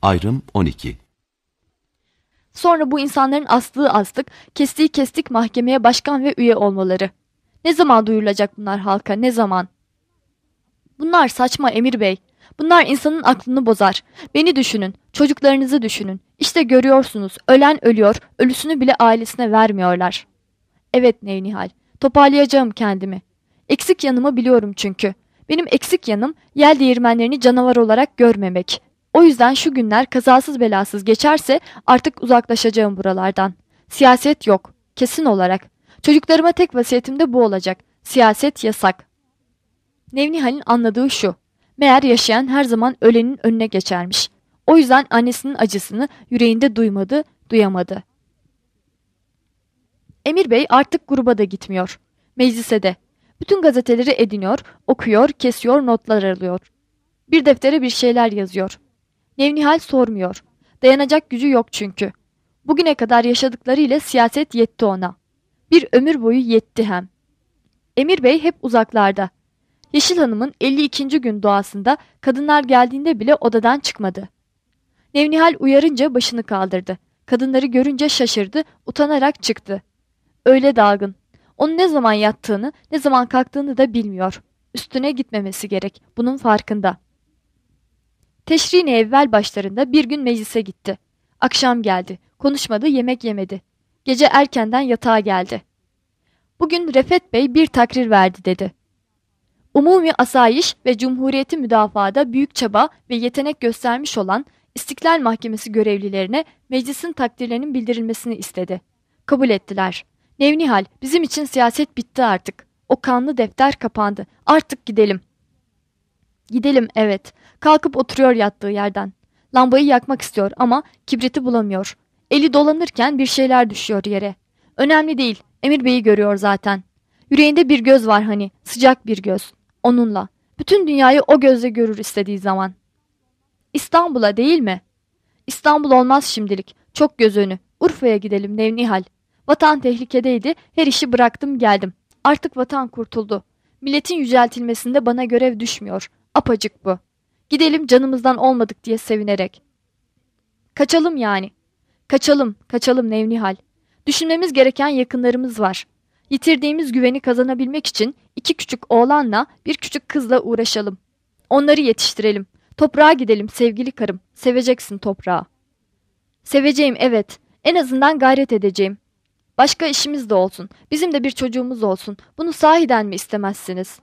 Ayrım 12. Sonra bu insanların astığı astık, kestiği kestik mahkemeye başkan ve üye olmaları. Ne zaman duyurulacak bunlar halka, ne zaman? Bunlar saçma Emir Bey. Bunlar insanın aklını bozar. Beni düşünün, çocuklarınızı düşünün. İşte görüyorsunuz, ölen ölüyor, ölüsünü bile ailesine vermiyorlar. Evet Nevnihal, toparlayacağım kendimi. Eksik yanımı biliyorum çünkü. Benim eksik yanım yel değirmenlerini canavar olarak görmemek. O yüzden şu günler kazasız belasız geçerse artık uzaklaşacağım buralardan. Siyaset yok, kesin olarak. Çocuklarıma tek vasiyetim de bu olacak. Siyaset yasak. Nevnihal'in anladığı şu. Meğer yaşayan her zaman ölenin önüne geçermiş. O yüzden annesinin acısını yüreğinde duymadı, duyamadı. Emir Bey artık gruba da gitmiyor. Meclise de. Bütün gazeteleri ediniyor, okuyor, kesiyor, notlar alıyor. Bir deftere bir şeyler yazıyor. Nevnihal sormuyor. Dayanacak gücü yok çünkü. Bugüne kadar yaşadıklarıyla siyaset yetti ona. Bir ömür boyu yetti hem. Emir Bey hep uzaklarda. Yeşil Hanım'ın 52. gün duasında kadınlar geldiğinde bile odadan çıkmadı. Nevnihal uyarınca başını kaldırdı. Kadınları görünce şaşırdı, utanarak çıktı. Öyle dalgın. Onun ne zaman yattığını, ne zaman kalktığını da bilmiyor. Üstüne gitmemesi gerek. Bunun farkında. Teşrin evvel başlarında bir gün meclise gitti. Akşam geldi. Konuşmadı, yemek yemedi. Gece erkenden yatağa geldi. Bugün Refet Bey bir takrir verdi dedi. Umumi asayiş ve cumhuriyeti müdafaada büyük çaba ve yetenek göstermiş olan İstiklal Mahkemesi görevlilerine meclisin takdirlerinin bildirilmesini istedi. Kabul ettiler. Nevnihal, bizim için siyaset bitti artık. O kanlı defter kapandı. Artık gidelim. Gidelim, evet. Kalkıp oturuyor yattığı yerden. Lambayı yakmak istiyor ama kibriti bulamıyor. Eli dolanırken bir şeyler düşüyor yere. Önemli değil. Emir Bey'i görüyor zaten. Yüreğinde bir göz var hani, sıcak bir göz. Onunla. Bütün dünyayı o gözle görür istediği zaman. İstanbul'a değil mi? İstanbul olmaz şimdilik. Çok göz önü. Urfa'ya gidelim Nevnihal. Vatan tehlikedeydi. Her işi bıraktım geldim. Artık vatan kurtuldu. Milletin yüceltilmesinde bana görev düşmüyor. Apacık bu. Gidelim canımızdan olmadık diye sevinerek. Kaçalım yani. Kaçalım, kaçalım Nevnihal. Düşünmemiz gereken yakınlarımız var. Yitirdiğimiz güveni kazanabilmek için 2 küçük oğlanla bir küçük kızla uğraşalım. Onları yetiştirelim. Toprağa gidelim sevgili karım. Seveceksin toprağı. Seveceğim evet. En azından gayret edeceğim. Başka işimiz de olsun. Bizim de bir çocuğumuz olsun. Bunu sahiden mi istemezsiniz?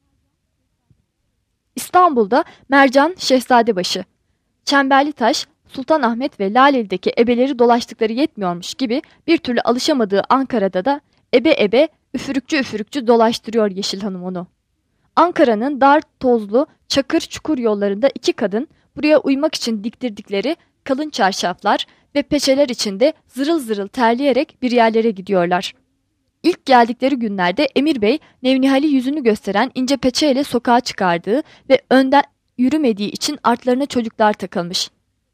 İstanbul'da Mercan Şehzadebaşı, Çemberlitaş, Sultanahmet ve Laleli'deki ebeleri dolaştıkları yetmiyormuş gibi bir türlü alışamadığı Ankara'da da ebe üfürükçü üfürükçü dolaştırıyor Yeşil Hanım onu. Ankara'nın dar, tozlu, çakır çukur yollarında 2 kadın buraya uymak için diktirdikleri kalın çarşaflar ve peçeler içinde zırıl zırıl terleyerek bir yerlere gidiyorlar. İlk geldikleri günlerde Emir Bey, Nevnihal'i yüzünü gösteren ince peçeyle sokağa çıkardığı ve önden yürümediği için artlarına çocuklar takılmış.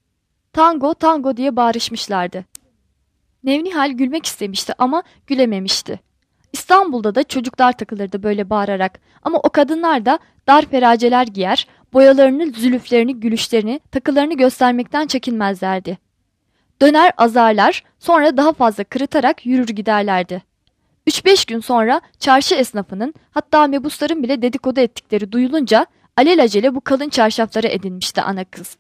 Tango, tango diye bağırışmışlardı. Nevnihal gülmek istemişti ama gülememişti. İstanbul'da da çocuklar takılırdı böyle bağırarak ama o kadınlar da dar feraceler giyer, boyalarını, zülüflerini, gülüşlerini, takılarını göstermekten çekinmezlerdi. Döner azarlar, sonra daha fazla kırıtarak yürür giderlerdi. 3-5 gün sonra çarşı esnafının hatta mebusların bile dedikodu ettikleri duyulunca alelacele bu kalın çarşafları edinmişti ana kız.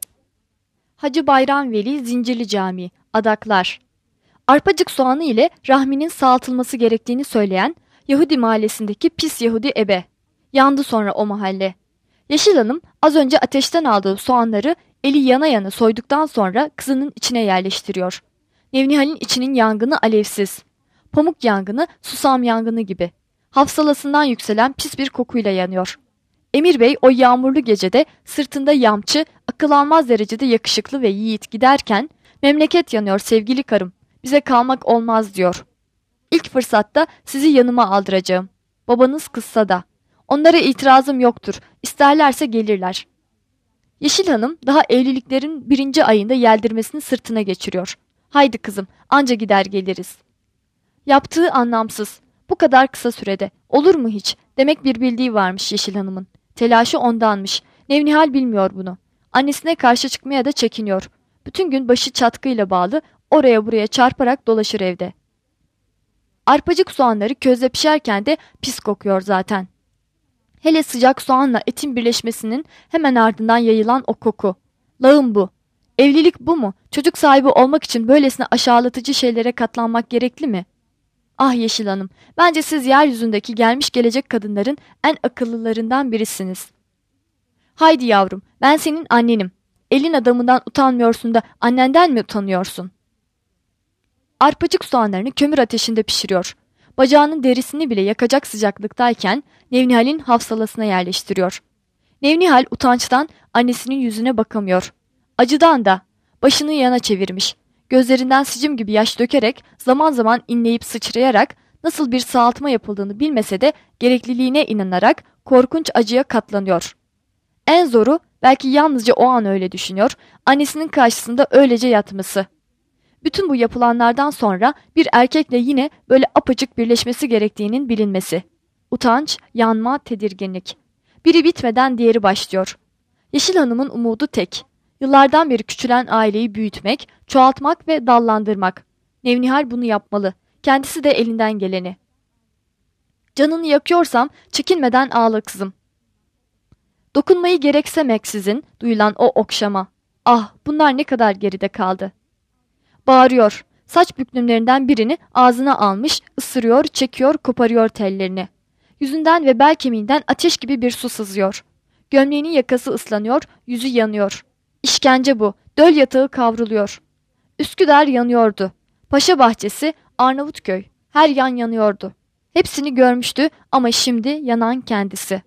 Hacı Bayram Veli Zincirli Camii, adaklar. Arpacık soğanı ile rahminin sağaltılması gerektiğini söyleyen Yahudi mahallesindeki pis Yahudi ebe. Yandı sonra o mahalle. Yeşil Hanım az önce ateşten aldığı soğanları eli yana yana soyduktan sonra kızının içine yerleştiriyor. Nevnihal'in içinin yangını alevsiz. Pamuk yangını, susam yangını gibi. Hafsalasından yükselen pis bir kokuyla yanıyor. Emir Bey o yağmurlu gecede sırtında yamçı, akıl almaz derecede yakışıklı ve yiğit giderken memleket yanıyor sevgili karım, bize kalmak olmaz diyor. İlk fırsatta sizi yanıma aldıracağım. Babanız kızsa da. Onlara itirazım yoktur, isterlerse gelirler. Yeşil Hanım daha evliliklerin 1. ayında yeldirmesini sırtına geçiriyor. Haydi kızım, anca gider geliriz. Yaptığı anlamsız. Bu kadar kısa sürede. Olur mu hiç? Demek bir bildiği varmış Yeşil Hanım'ın. Telaşı ondanmış. Nevnihal bilmiyor bunu. Annesine karşı çıkmaya da çekiniyor. Bütün gün başı çatkıyla bağlı, oraya buraya çarparak dolaşır evde. Arpacık soğanları közde pişerken de pis kokuyor zaten. Hele sıcak soğanla etin birleşmesinin hemen ardından yayılan o koku. Lağım bu. Evlilik bu mu? Çocuk sahibi olmak için böylesine aşağılatıcı şeylere katlanmak gerekli mi? Ah Yeşil Hanım, bence siz yeryüzündeki gelmiş gelecek kadınların en akıllılarından birisiniz. Haydi yavrum, ben senin annenim. Elin adamından utanmıyorsun da annenden mi utanıyorsun? Arpacık soğanlarını kömür ateşinde pişiriyor. Bacağının derisini bile yakacak sıcaklıktayken Nevnihal'in hafsalasına yerleştiriyor. Nevnihal utançtan annesinin yüzüne bakamıyor. Acıdan da başını yana çevirmiş. Gözlerinden sicim gibi yaş dökerek zaman zaman inleyip sıçrayarak nasıl bir sağaltma yapıldığını bilmese de gerekliliğine inanarak korkunç acıya katlanıyor. En zoru belki yalnızca o an öyle düşünüyor, annesinin karşısında öylece yatması. Bütün bu yapılanlardan sonra bir erkekle yine böyle apacık birleşmesi gerektiğinin bilinmesi. Utanç, yanma, tedirginlik. Biri bitmeden diğeri başlıyor. Yeşil Hanım'ın umudu tek. Yıllardan beri küçülen aileyi büyütmek, çoğaltmak ve dallandırmak. Nevnihal bunu yapmalı. Kendisi de elinden geleni. Canını yakıyorsam çekinmeden ağla kızım. Dokunmayı gereksemeksizin duyulan o okşama. Ah, bunlar ne kadar geride kaldı. Bağırıyor. Saç büklümlerinden birini ağzına almış, ısırıyor, çekiyor, koparıyor tellerini. Yüzünden ve bel kemiğinden ateş gibi bir su sızıyor. Gömleğinin yakası ıslanıyor, yüzü yanıyor. İşkence bu. Döl yatağı kavruluyor. Üsküdar yanıyordu. Paşa Bahçesi, Arnavutköy. Her yan yanıyordu. Hepsini görmüştü ama şimdi yanan kendisi.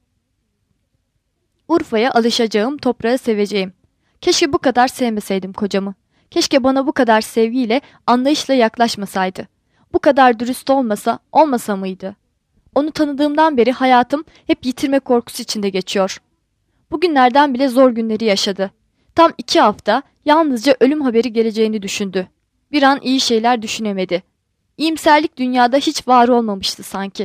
Urfa'ya alışacağım, toprağı seveceğim. Keşke bu kadar sevmeseydim kocamı. Keşke bana bu kadar sevgiyle, anlayışla yaklaşmasaydı. Bu kadar dürüst olmasa mıydı? Onu tanıdığımdan beri hayatım hep yitirme korkusu içinde geçiyor. Bugünlerden bile zor günleri yaşadı. Tam 2 hafta yalnızca ölüm haberi geleceğini düşündü. Bir an iyi şeyler düşünemedi. İyimserlik dünyada hiç var olmamıştı sanki.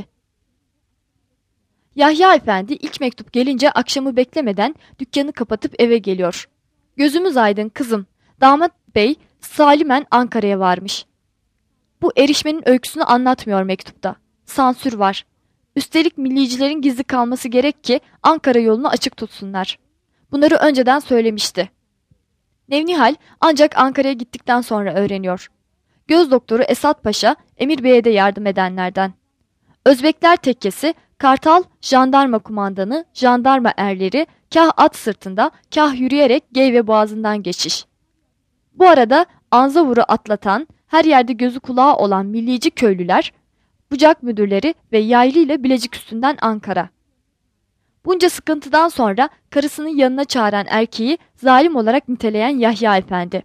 Yahya Efendi ilk mektup gelince akşamı beklemeden dükkanı kapatıp eve geliyor. Gözümüz aydın kızım. Damat bey salimen Ankara'ya varmış. Bu erişmenin öyküsünü anlatmıyor mektupta. Sansür var. Üstelik millicilerin gizli kalması gerek ki Ankara yolunu açık tutsunlar. Bunları önceden söylemişti. Nevnihal ancak Ankara'ya gittikten sonra öğreniyor. Göz doktoru Esat Paşa, Emir Bey'e de yardım edenlerden. Özbekler tekkesi, Kartal jandarma kumandanı, jandarma erleri, kah at sırtında, kah yürüyerek Geyve Boğazı'ndan geçiş. Bu arada Anzavur'u atlatan, her yerde gözü kulağı olan millici köylüler, bucak müdürleri ve yaylı ile Bilecik üstünden Ankara. Bunca sıkıntıdan sonra karısının yanına çağıran erkeği zalim olarak niteleyen Yahya Efendi.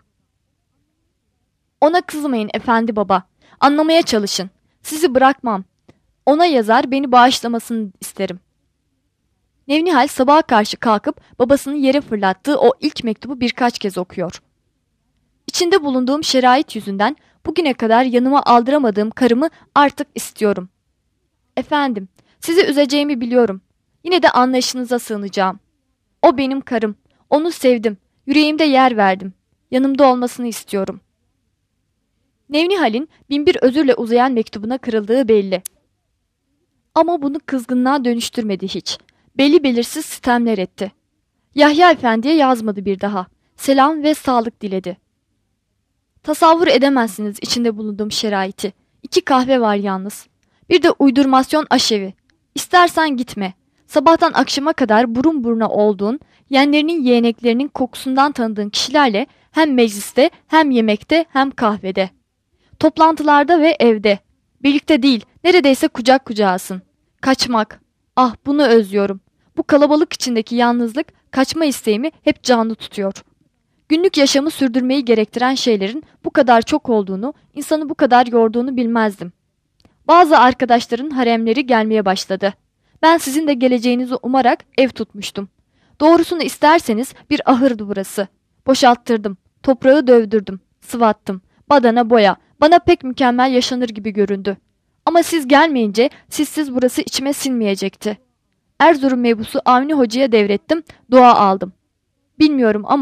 Ona kızmayın efendi baba, anlamaya çalışın, sizi bırakmam. Ona yazar beni bağışlamasını isterim. Nevnihal sabaha karşı kalkıp babasının yere fırlattığı o ilk mektubu birkaç kez okuyor. İçinde bulunduğum şerait yüzünden bugüne kadar yanıma aldıramadığım karımı artık istiyorum. Efendim, sizi üzeceğimi biliyorum. Yine de anlayışınıza sığınacağım. O benim karım. Onu sevdim. Yüreğimde yer verdim. Yanımda olmasını istiyorum. Nevnihal'in binbir özürle uzayan mektubuna kırıldığı belli. Ama bunu kızgınlığa dönüştürmedi hiç. Belli belirsiz sitemler etti. Yahya Efendi'ye yazmadı bir daha. Selam ve sağlık diledi. Tasavvur edemezsiniz içinde bulunduğum şeraiti. 2 kahve var yalnız. Bir de uydurmasyon aşevi. İstersen gitme. Sabahtan akşama kadar burun buruna olduğun, yeğenlerinin yeğeneklerinin kokusundan tanıdığın kişilerle hem mecliste hem yemekte hem kahvede. Toplantılarda ve evde. Birlikte değil, neredeyse kucak kucağısın. Kaçmak. Ah bunu özlüyorum. Bu kalabalık içindeki yalnızlık kaçma isteğimi hep canlı tutuyor. Günlük yaşamı sürdürmeyi gerektiren şeylerin bu kadar çok olduğunu, insanı bu kadar yorduğunu bilmezdim. Bazı arkadaşların haremleri gelmeye başladı. Ben sizin de geleceğinizi umarak ev tutmuştum. Doğrusunu isterseniz bir ahırdı burası. Boşalttırdım, toprağı dövdürdüm, sıvattım. Badana boya, bana pek mükemmel yaşanır gibi göründü. Ama siz gelmeyince sizsiz burası içime sinmeyecekti. Erzurum mebusu Avni Hoca'ya devrettim, dua aldım. Bilmiyorum ama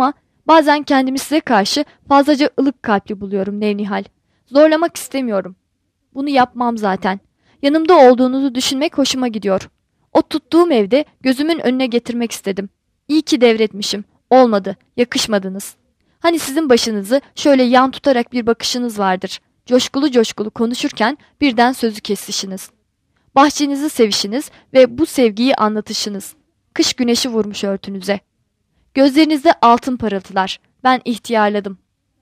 Bazen kendimi size karşı fazlaca ılık kalpli buluyorum Nevnihal. Zorlamak istemiyorum. Bunu yapmam zaten. Yanımda olduğunuzu düşünmek hoşuma gidiyor. O tuttuğum evde gözümün önüne getirmek istedim. İyi ki devretmişim. Olmadı, yakışmadınız. Hani sizin başınızı şöyle yan tutarak bir bakışınız vardır. Coşkulu coşkulu konuşurken birden sözü kesişiniz. Bahçenizi sevişiniz ve bu sevgiyi anlatışınız. Kış güneşi vurmuş örtünüze. Gözlerinizde altın parıltılar. Ben ihtiyarladım.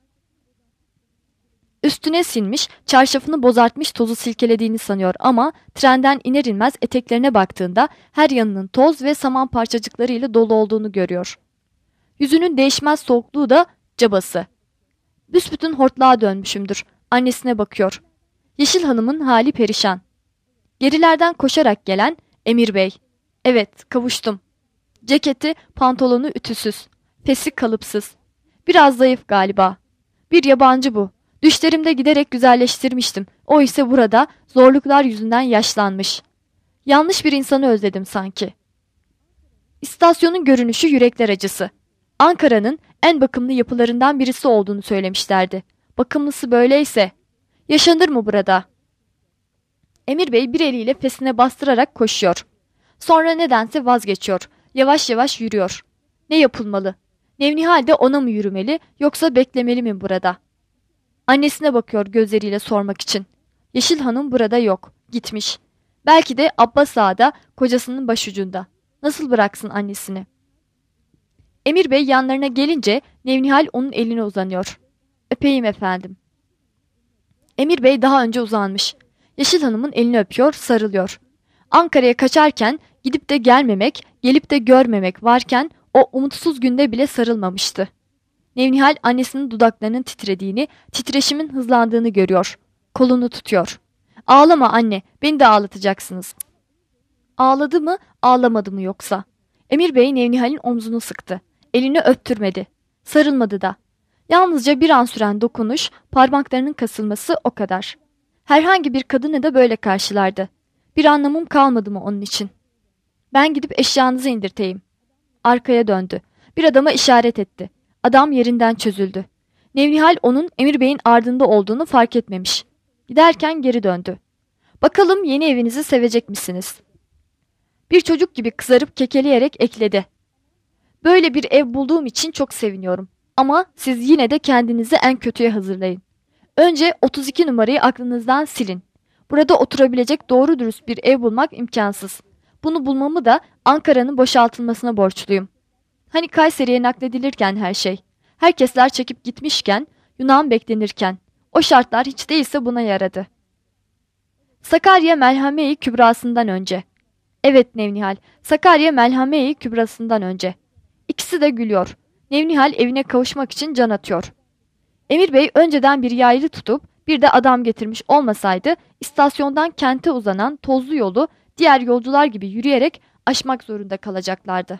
Üstüne sinmiş, çarşafını bozartmış tozu silkelediğini sanıyor ama trenden iner inmez eteklerine baktığında her yanının toz ve saman parçacıklarıyla dolu olduğunu görüyor. Yüzünün değişmez soğukluğu da cabası. Büsbütün hortlağa dönmüşümdür. Annesine bakıyor. Yeşil Hanım'ın hali perişan. Gerilerden koşarak gelen Emir Bey. Evet, kavuştum. Ceketi, pantolonu ütüsüz. Fesi kalıpsız. Biraz zayıf galiba. Bir yabancı bu. Düşlerimde giderek güzelleştirmiştim. O ise burada zorluklar yüzünden yaşlanmış. Yanlış bir insanı özledim sanki. İstasyonun görünüşü yürekler acısı. Ankara'nın en bakımlı yapılarından birisi olduğunu söylemişlerdi. Bakımlısı böyleyse yaşanır mı burada? Emir Bey bir eliyle fesine bastırarak koşuyor. Sonra nedense vazgeçiyor. Yavaş yavaş yürüyor. Ne yapılmalı? Nevnihal de ona mı yürümeli yoksa beklemeli mi burada? Annesine bakıyor gözleriyle sormak için. Yeşil Hanım burada yok. Gitmiş. Belki de Abbas Ağa da kocasının başucunda. Nasıl bıraksın annesini? Emir Bey yanlarına gelince Nevnihal onun eline uzanıyor. Öpeyim efendim. Emir Bey daha önce uzanmış. Yeşil Hanım'ın elini öpüyor, sarılıyor. Ankara'ya kaçarken gidip de gelmemek, gelip de görmemek varken o umutsuz günde bile sarılmamıştı. Nevnihal annesinin dudaklarının titrediğini, titreşimin hızlandığını görüyor. Kolunu tutuyor. Ağlama anne, beni de ağlatacaksınız. Ağladı mı, ağlamadı mı yoksa? Emir Bey Nevnihal'in omzunu sıktı. Elini öptürmedi. Sarılmadı da. Yalnızca bir an süren dokunuş, parmaklarının kasılması o kadar. Herhangi bir kadını da böyle karşılardı. Bir anlamım kalmadı mı onun için? Ben gidip eşyanızı indirteyim. Arkaya döndü. Bir adama işaret etti. Adam yerinden çözüldü. Nevnihal onun Emir Bey'in ardında olduğunu fark etmemiş. Giderken geri döndü. Bakalım yeni evinizi sevecek misiniz? Bir çocuk gibi kızarıp kekeleyerek ekledi. Böyle bir ev bulduğum için çok seviniyorum. Ama siz yine de kendinizi en kötüye hazırlayın. Önce 32 numarayı aklınızdan silin. Burada oturabilecek doğru dürüst bir ev bulmak imkansız. Bunu bulmamı da Ankara'nın boşaltılmasına borçluyum. Hani Kayseri'ye nakledilirken her şey. Herkesler çekip gitmişken, Yunan beklenirken. O şartlar hiç değilse buna yaradı. Sakarya Melhame-i Kübrası'ndan önce. Evet Nevnihal, Sakarya Melhame-i Kübrası'ndan önce. İkisi de gülüyor. Nevnihal evine kavuşmak için can atıyor. Emir Bey önceden bir yaylı tutup bir de adam getirmiş olmasaydı istasyondan kente uzanan tozlu yolu diğer yolcular gibi yürüyerek aşmak zorunda kalacaklardı.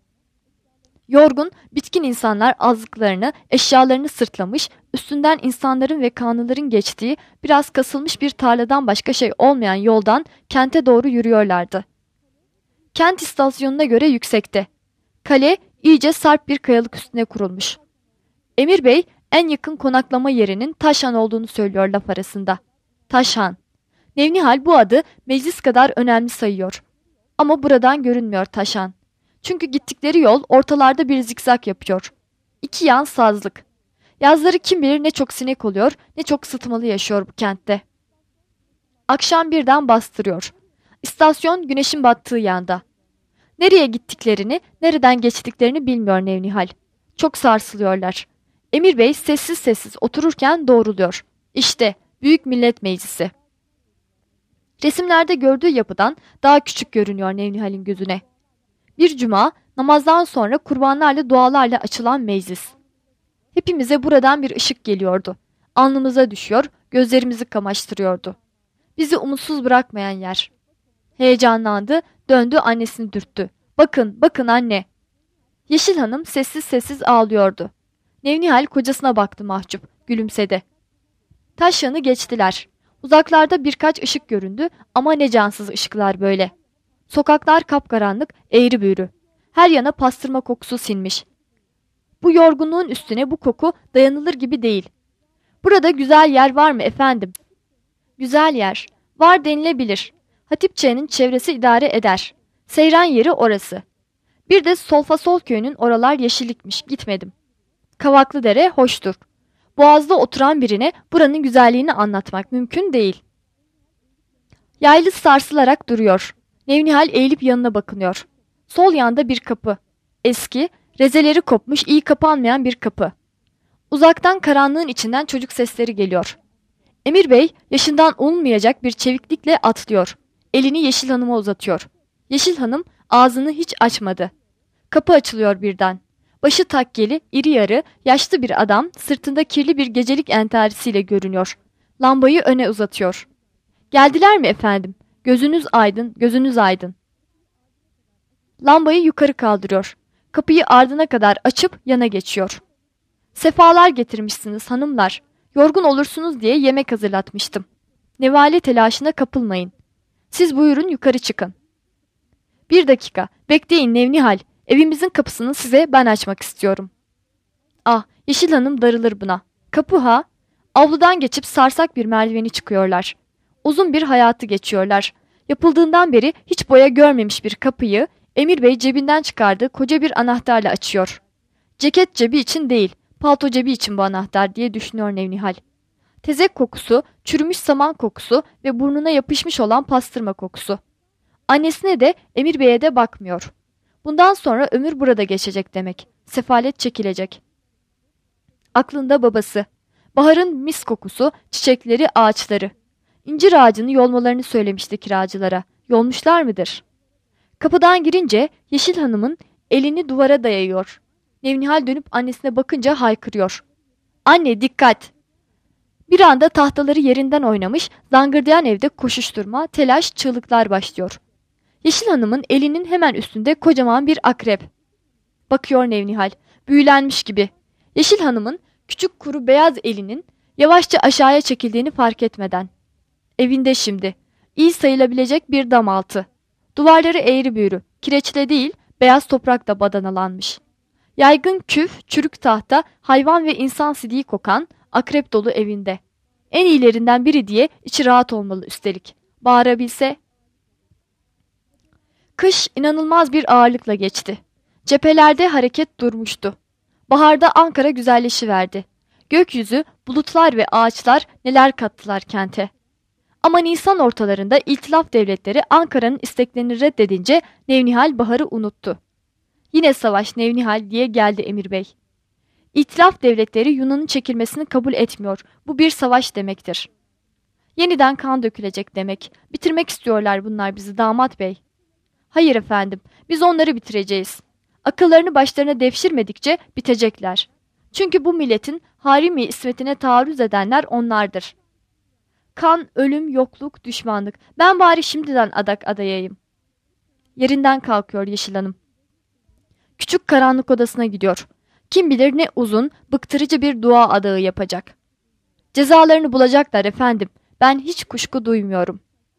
Yorgun, bitkin insanlar azlıklarını, eşyalarını sırtlamış, üstünden insanların ve kanlıların geçtiği biraz kasılmış bir tarladan başka şey olmayan yoldan kente doğru yürüyorlardı. Kent istasyonuna göre yüksekte. Kale iyice sarp bir kayalık üstüne kurulmuş. Emir Bey en yakın konaklama yerinin Taşhan olduğunu söylüyor laf arasında. Taşhan. Nevnihal bu adı meclis kadar önemli sayıyor. Ama buradan görünmüyor Taşhan. Çünkü gittikleri yol ortalarda bir zikzak yapıyor. İki yan sazlık. Yazları kim bilir ne çok sinek oluyor, ne çok sıtmalı yaşıyor bu kentte. Akşam birden bastırıyor. İstasyon güneşin battığı yanda. Nereye gittiklerini, nereden geçtiklerini bilmiyor Nevnihal. Çok sarsılıyorlar. Emir Bey sessiz sessiz otururken doğruluyor. İşte Büyük Millet Meclisi. Resimlerde gördüğü yapıdan daha küçük görünüyor Nevnihal'in gözüne. Bir cuma, namazdan sonra kurbanlarla dualarla açılan meclis. Hepimize buradan bir ışık geliyordu. Alnımıza düşüyor, gözlerimizi kamaştırıyordu. Bizi umutsuz bırakmayan yer. Heyecanlandı, döndü annesini dürttü. Bakın, bakın anne. Yeşil Hanım sessiz sessiz ağlıyordu. Nevnihal kocasına baktı mahcup, gülümsedi. Taşyanı geçtiler. Uzaklarda birkaç ışık göründü ama ne cansız ışıklar böyle. Sokaklar kapkaranlık, eğri büğrü. Her yana pastırma kokusu sinmiş. Bu yorgunluğun üstüne bu koku dayanılır gibi değil. Burada güzel yer var mı efendim? Güzel yer. Var denilebilir. Hatipçe'nin çevresi idare eder. Seyran yeri orası. Bir de Solfasol köyünün oralar yeşillikmiş, gitmedim. Kavaklıdere hoştur. Boğaz'da oturan birine buranın güzelliğini anlatmak mümkün değil. Yaylı sarsılarak duruyor. Nevnihal eğilip yanına bakınıyor. Sol yanda bir kapı. Eski, rezeleri kopmuş, iyi kapanmayan bir kapı. Uzaktan karanlığın içinden çocuk sesleri geliyor. Emir Bey yaşından olmayacak bir çeviklikle atlıyor. Elini Yeşil Hanım'a uzatıyor. Yeşil Hanım ağzını hiç açmadı. Kapı açılıyor birden. Başı takkeli, iri yarı, yaşlı bir adam sırtında kirli bir gecelik entarisiyle görünüyor. Lambayı öne uzatıyor. Geldiler mi efendim? Gözünüz aydın, gözünüz aydın. Lambayı yukarı kaldırıyor. Kapıyı ardına kadar açıp yana geçiyor. Sefalar getirmişsiniz hanımlar. Yorgun olursunuz diye yemek hazırlatmıştım. Nevale telaşına kapılmayın. Siz buyurun yukarı çıkın. Bir dakika, bekleyin Nevnihal. Evimizin kapısını size ben açmak istiyorum. Ah, Yeşil Hanım darılır buna. Kapı ha? Avludan geçip sarsak bir merdiveni çıkıyorlar. Uzun bir hayatı geçiyorlar. Yapıldığından beri hiç boya görmemiş bir kapıyı Emir Bey cebinden çıkardığı koca bir anahtarla açıyor. Ceket cebi için değil, palto cebi için bu anahtar diye düşünüyor Nevnihal. Tezek kokusu, çürümüş saman kokusu ve burnuna yapışmış olan pastırma kokusu. Annesine de Emir Bey'e de bakmıyor. Bundan sonra ömür burada geçecek demek. Sefalet çekilecek. Aklında babası. Baharın mis kokusu, çiçekleri, ağaçları. İncir ağacını yolmalarını söylemişti kiracılara. Yolmuşlar mıdır? Kapıdan girince Yeşil Hanım'ın elini duvara dayıyor. Nevnihal dönüp annesine bakınca haykırıyor. Anne dikkat! Bir anda tahtaları yerinden oynamış, zangırdayan evde koşuşturma, telaş, çığlıklar başlıyor. Yeşil Hanım'ın elinin hemen üstünde kocaman bir akrep. Bakıyor Nevnihal, büyülenmiş gibi. Yeşil Hanım'ın küçük kuru beyaz elinin yavaşça aşağıya çekildiğini fark etmeden. Evinde şimdi. İyi sayılabilecek bir dam altı. Duvarları eğri büğrü, kireçle değil, beyaz toprakla badanalanmış. Yaygın küf, çürük tahta, hayvan ve insan sidiği kokan, akrep dolu evinde. En iyilerinden biri diye içi rahat olmalı üstelik. Bağırabilse. Kış inanılmaz bir ağırlıkla geçti. Cephelerde hareket durmuştu. Baharda Ankara güzelleşiverdi. Gökyüzü, bulutlar ve ağaçlar neler kattılar kente. Ama Nisan ortalarında İtilaf devletleri Ankara'nın isteklerini reddedince Nevnihal baharı unuttu. Yine savaş Nevnihal diye geldi Emir Bey. İtilaf devletleri Yunan'ın çekilmesini kabul etmiyor. Bu bir savaş demektir. Yeniden kan dökülecek demek. Bitirmek istiyorlar bunlar bizi damat bey. Hayır efendim, biz onları bitireceğiz. Akıllarını başlarına devşirmedikçe bitecekler. Çünkü bu milletin harimi ismetine taarruz edenler onlardır. Kan, ölüm, yokluk, düşmanlık. Ben bari şimdiden adak adayayım. Yerinden kalkıyor Yeşil Hanım. Küçük karanlık odasına gidiyor. Kim bilir ne uzun, bıktırıcı bir dua adağı yapacak. Cezalarını bulacaklar efendim. Ben hiç kuşku duymuyorum.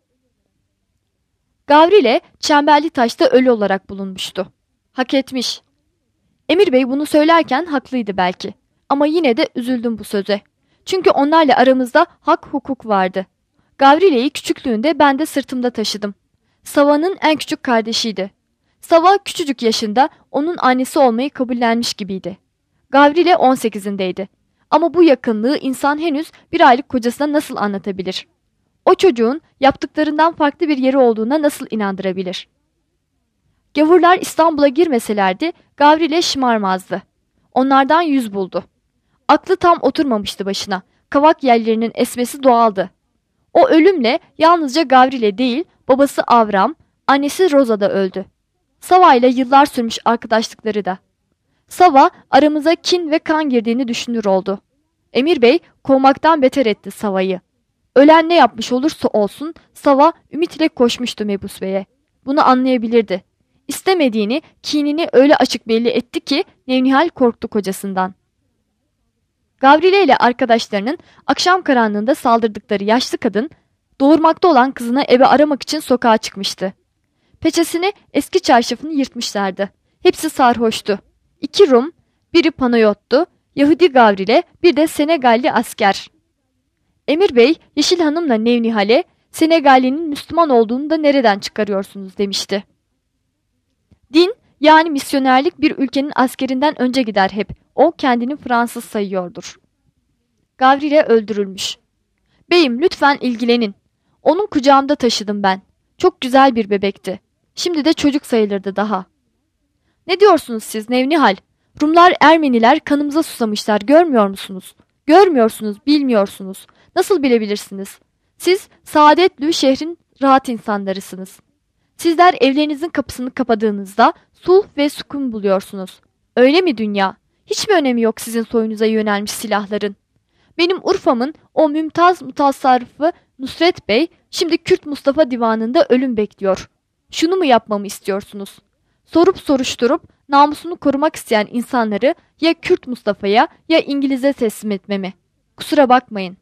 Gavrile Çemberli Taş'ta ölü olarak bulunmuştu. Hak etmiş. Emir Bey bunu söylerken haklıydı belki. Ama yine de üzüldüm bu söze. Çünkü onlarla aramızda hak hukuk vardı. Gavrile'yi küçüklüğünde ben de sırtımda taşıdım. Sava'nın en küçük kardeşiydi. Sava küçücük yaşında onun annesi olmayı kabullenmiş gibiydi. Gavrile 18'indeydi. Ama bu yakınlığı insan henüz bir aylık kocasına nasıl anlatabilir? O çocuğun yaptıklarından farklı bir yeri olduğuna nasıl inandırabilir? Gavurlar İstanbul'a girmeselerdi Gavrile şımarmazdı. Onlardan yüz buldu. Aklı tam oturmamıştı başına. Kavak yellerinin esmesi doğaldı. O ölümle yalnızca Gavrile değil, babası Avram, annesi Roza da öldü. Sava ile yıllar sürmüş arkadaşlıkları da. Sava aramıza kin ve kan girdiğini düşünür oldu. Emir Bey kovmaktan beter etti Sava'yı. Ölen ne yapmış olursa olsun Sava ümit ile koşmuştu Mebus Bey'e. Bunu anlayabilirdi. İstemediğini, kinini öyle açık belli etti ki Nevnihal korktu kocasından. Gavrile ile arkadaşlarının akşam karanlığında saldırdıkları yaşlı kadın, doğurmakta olan kızına ebe aramak için sokağa çıkmıştı. Peçesini, eski çarşafını yırtmışlardı. Hepsi sarhoştu. 2 Rum, Biri Panayot'tu, Yahudi Gavrile, bir de Senegalli asker. Emir Bey, Yeşil Hanım'la Nevnihal'e Senegalli'nin Müslüman olduğunu da nereden çıkarıyorsunuz demişti. Din, yani misyonerlik bir ülkenin askerinden önce gider hep. O kendini Fransız sayıyordur. Gavrile öldürülmüş. Beyim lütfen ilgilenin. Onun kucağımda taşıdım ben. Çok güzel bir bebekti. Şimdi de çocuk sayılırdı daha. Ne diyorsunuz siz Nevnihal? Rumlar, Ermeniler kanımıza susamışlar, görmüyor musunuz? Görmüyorsunuz, bilmiyorsunuz. Nasıl bilebilirsiniz? Siz saadetlü şehrin rahat insanlarısınız. Sizler evlerinizin kapısını kapadığınızda sulh ve sükun buluyorsunuz. Öyle mi dünya? Hiç mi önemi yok sizin soyunuza yönelmiş silahların? Benim Urfa'mın o mümtaz mutasarrıfı Nusret Bey şimdi Kürt Mustafa Divanı'nda ölüm bekliyor. Şunu mu yapmamı istiyorsunuz? Sorup soruşturup namusunu korumak isteyen insanları ya Kürt Mustafa'ya ya İngiliz'e teslim etmemi. Kusura bakmayın.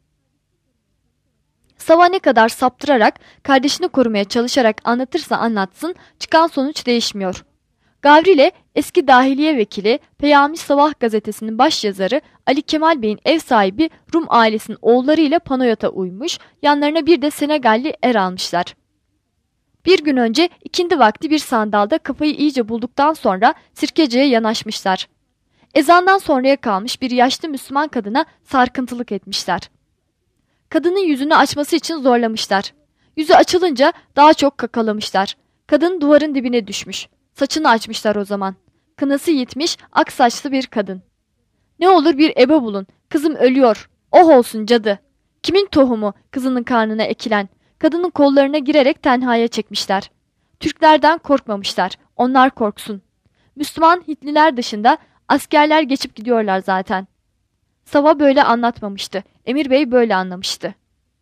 Sava ne kadar saptırarak, kardeşini korumaya çalışarak anlatırsa anlatsın, çıkan sonuç değişmiyor. Gavrile, eski dahiliye vekili, Peyami Sabah gazetesinin başyazarı Ali Kemal Bey'in ev sahibi Rum ailesinin oğullarıyla Panayot'a uymuş, yanlarına bir de Senegalli er almışlar. Bir gün önce ikindi vakti bir sandalda kafayı iyice bulduktan sonra Sirkeci'ye yanaşmışlar. Ezandan sonraya kalmış bir yaşlı Müslüman kadına sarkıntılık etmişler. Kadının yüzünü açması için zorlamışlar. Yüzü açılınca daha çok kakalamışlar. Kadın duvarın dibine düşmüş. Saçını açmışlar o zaman. Kınası yitmiş, ak saçlı bir kadın. Ne olur bir ebe bulun. Kızım ölüyor. Oh olsun cadı. Kimin tohumu kızının karnına ekilen? Kadının kollarına girerek tenhaya çekmişler. Türklerden korkmamışlar. Onlar korksun. Müslüman Hitliler dışında askerler geçip gidiyorlar zaten. Sava böyle anlatmamıştı. Emir Bey böyle anlamıştı.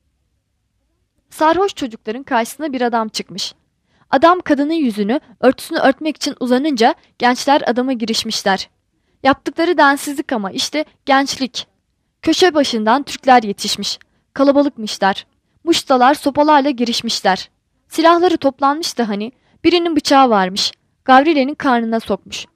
Sarhoş çocukların karşısına bir adam çıkmış. Adam kadının yüzünü, örtüsünü örtmek için uzanınca gençler adama girişmişler. Yaptıkları densizlik ama işte gençlik. Köşe başından Türkler yetişmiş. Kalabalıkmışlar. Muştalar sopalarla girişmişler. Silahları toplanmıştı hani. Birinin bıçağı varmış. Gavrile'nin karnına sokmuş.